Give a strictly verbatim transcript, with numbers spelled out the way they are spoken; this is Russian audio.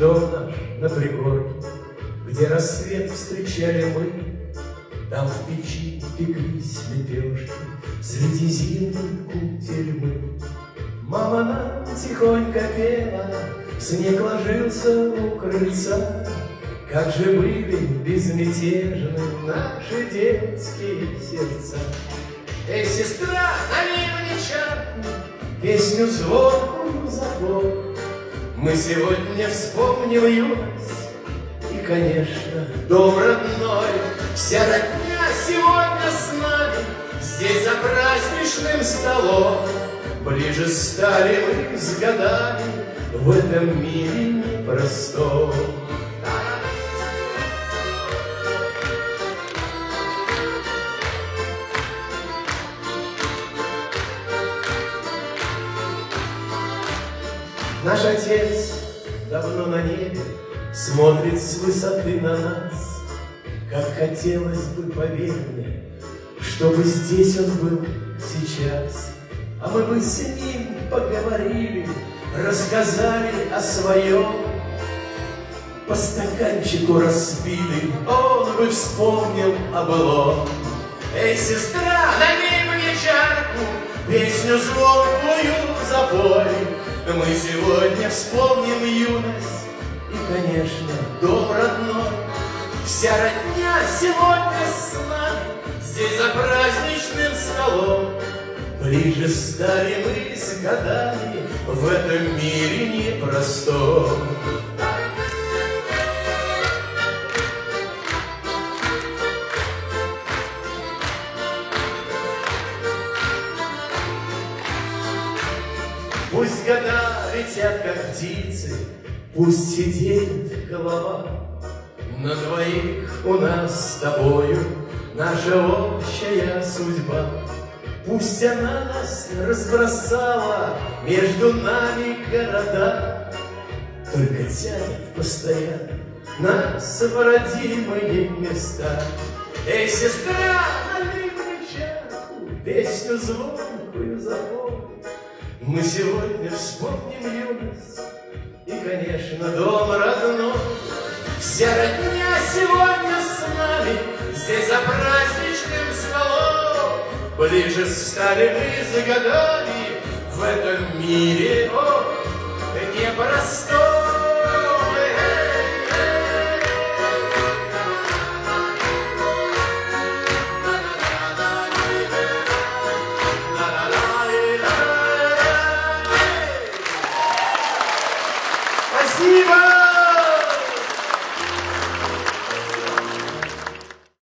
дом наш на пригорке, где рассвет встречали мы. Там в печи пеклись лепешки среди зимней кутерьмы. Мама нам тихонько пела, снег ложился у крыльца. Как же были безмятежны наши детские сердца. Эй, сестра, налей мне чарку, песню звонкую запой. Мы сегодня вспомним юность и, конечно, дом родной. Вся родня сегодня с нами здесь за праздничным столом. Ближе стали мы с годами в этом мире непростом. Наш отец давно на небе смотрит с высоты на нас. Как хотелось бы, поверь мне, чтобы здесь он был сейчас. А мы бы с ним поговорили, рассказали о своем. По стаканчику распили, он бы вспомнил о былом. Эй, сестра, налей мне чарку, песню звонкую запой. Мы сегодня вспомним юность и, конечно, дом родной. Вся родня сегодня с нами здесь за праздничным столом. Ближе стали мы с годами в этом мире непростом. Пусть года летят, как птицы, пусть сидеет голова. На двоих у нас с тобою наша общая судьба. Пусть она нас разбросала между нами города, только тянет постоянно нас в родимые места. Эй, сестра, налей мне чарку, песню звонкую запой. Мы сегодня вспомним юность и, конечно, дом родной. Вся родня сегодня с нами здесь за праздничным столом. Ближе стали мы за годами в этом мире, о, непростой.